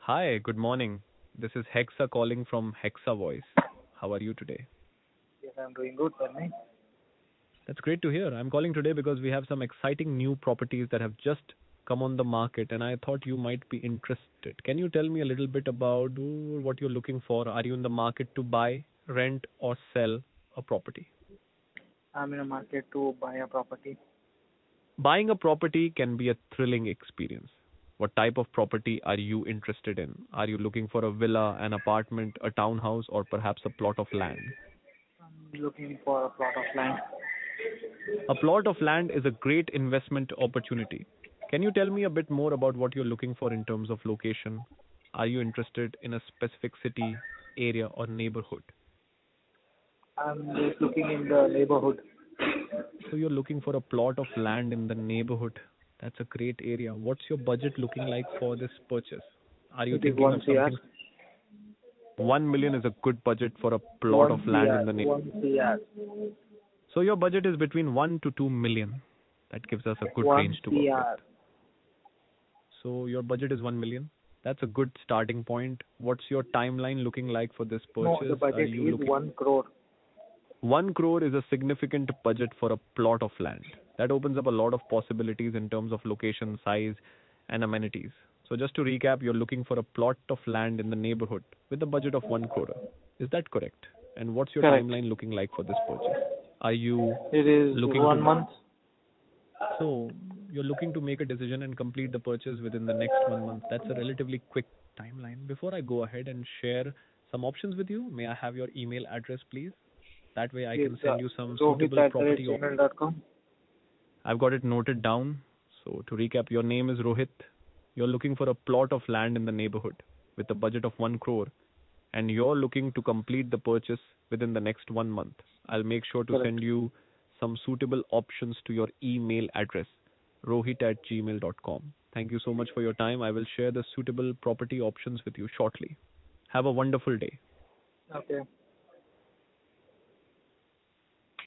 Hi, good morning. This is Hexa calling from Hexa Voice. How are you today? Yes, I'm doing good, Tanmay. That's great to hear. I'm calling today because we have some exciting new properties that have just come on the market and I thought you might be interested. Can you tell me a little bit about what you're looking for? Are you in the market to buy, rent, or sell a property? I'm in a market to buy a property. Buying a property can be a thrilling experience. What type of property are you interested in? Are you looking for a villa, an apartment, a townhouse, or perhaps a plot of land? I'm looking for a plot of land. A plot of land is a great investment opportunity. Can you tell me a bit more about what you're looking for in terms of location? Are you interested in a specific city, area, or neighborhood? I'm just looking in the neighborhood. So you're looking for a plot of land in the neighborhood. That's a great area. What's your budget looking like for this purchase? Are you It is thinking of 1 CR. something? 1 million is a good budget for a plot 1 of land in the CR. neighborhood. 1 CR. So your budget is between 1 to 2 million. That gives us a good 1 range to work with. CR. So your budget is 1 million. That's a good starting point. What's your timeline looking like for this No, the purchase? Are budget you is looking? 1 crore. 1 crore is a significant budget for a plot of land. That opens up a lot of possibilities in terms of location, size, and amenities. So just to recap, you're looking for a plot of land in the neighborhood with a budget of 1 crore. Is that correct? And what's your Correct. timeline looking like for this purchase? Are you It is looking 1 to month. So you're looking to make a decision and complete the purchase within the next 1 month. That's a relatively quick timeline. Before I go ahead and share some options with you, may I have your email address, please? That way I Is can send you some Rohit suitable at property. gmail.com. I've got it noted down. So to recap, your name is Rohit. You're looking for a plot of land in the neighborhood with a budget of 1 crore and you're looking to complete the purchase within the next 1 month. I'll make sure to Correct. send you some suitable options to your email address, rohit@gmail.com. Thank you so much for your time. I will share the suitable property options with you shortly. Have a wonderful day. Okay.